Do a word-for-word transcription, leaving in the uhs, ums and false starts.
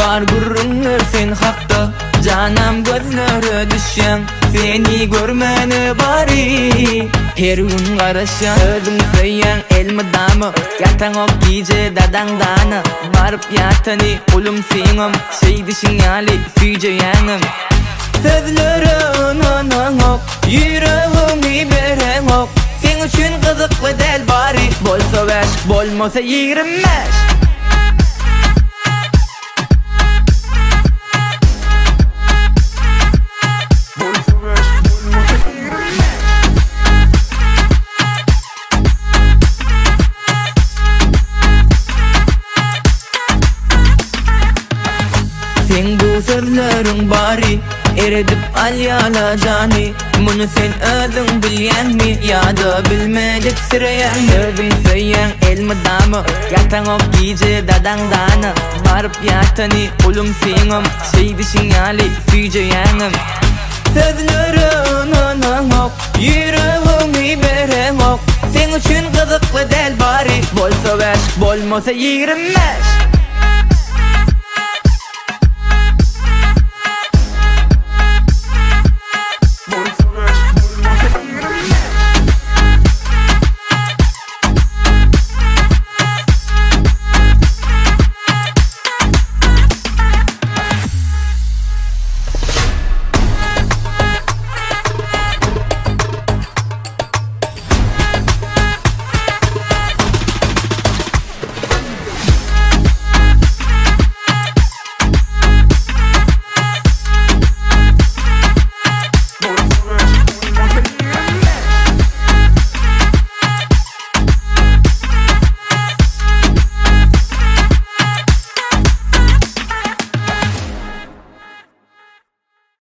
Bar gurrunlar sen hakta, canam gözlere düşen, seni görmeni bari. Her gün garaşan, özün söyyen elmi damı, yatan ok giyce dadangdanı. Barıp yatani kulum siňem, şey dişin yali süyce yanım. Sözlerin anan ok, yüreğimi beren ok. Sen üçün kızıklı del bari, bolsa beş, bolmasa yirmi beş. Sen bu sözlerin bari, eredip alyala cani. Bunu sen özün bilyen mi, ya da bilmedik süreyen. Özün söyyen elmi damı, yatan ok giyce dadangdanı. Barıp yatani kulum siňem, şey dişin yali süyce yanım. Sözlerin anan ok, yüreğimi beren ok. Sen üçün kızıklı del bari, bolsa beş, bolmasa yirmi beş.